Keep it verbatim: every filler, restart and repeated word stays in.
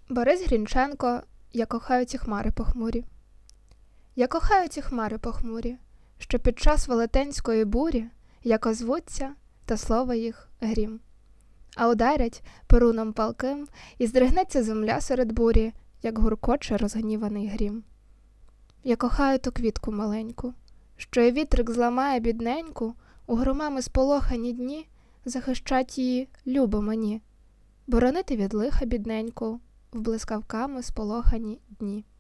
Борис Грінченко «Я кохаю ці хмари похмурі». Я кохаю ці хмари похмурі, що під час велетенської бурі як озвуться, та слово їх грім. А ударять перуном палким, і здригнеться земля серед бурі, як гуркоче розгніваний грім. Я кохаю ту квітку маленьку, що і вітрик зламає бідненьку, у громами сполохані дні захищать її любо мені, боронити від лиха бідненьку в блискавками сполохані дні.